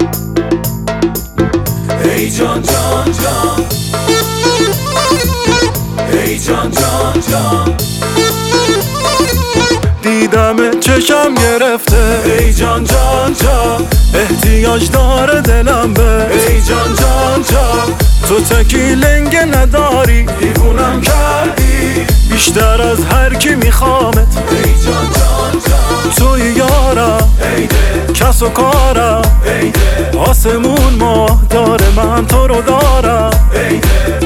ای جان جان جان، ای جان جان جان، دیدم چشم گرفته ای جان جان جان، احتیاج داره دلم به ای جان جان جان، تو تکی لنگه نداری دیوونم کردی بیشتر از هر کی میخوامت ای جان جان جان، توی یارم ای دل کس و کارم ای دل آسمون ماه داره من تو رو دارم ای دل،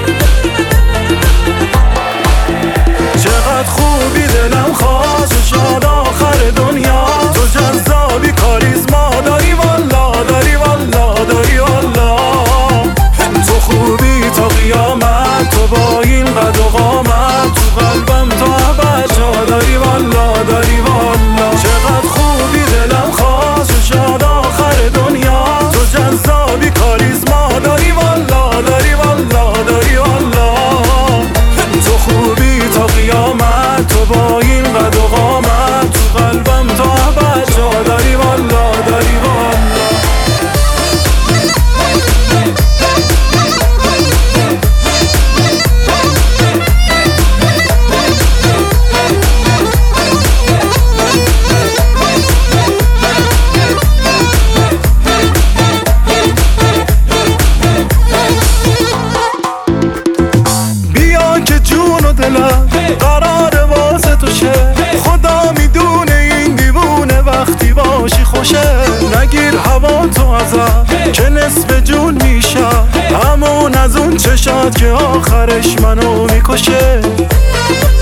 چقدر خوبی دلم خواست شاد آخر دنیا تو جذابی کاریزما داری والا داری والا داری والا تو خوبی تا قیامت تو با این قد و قامت تو قلبم تو ابد جا داری والا داری والا چقدر خوبی دلم خواست شاد آخر دنیا تو جذابی کاریزما داری والا داری والا داری والا تو خوبی تا قیامت تو با این قد و قامت تو قلبم تو ابد جا داری والا داری والا بیا که جون و دلم قرار واسه تو شه خدا میدونه این دیوونه وقتی باشی خوشه نگیر هوا تو ازم که نصف جون میشم همون از اون چشات که آخرش منو میکشه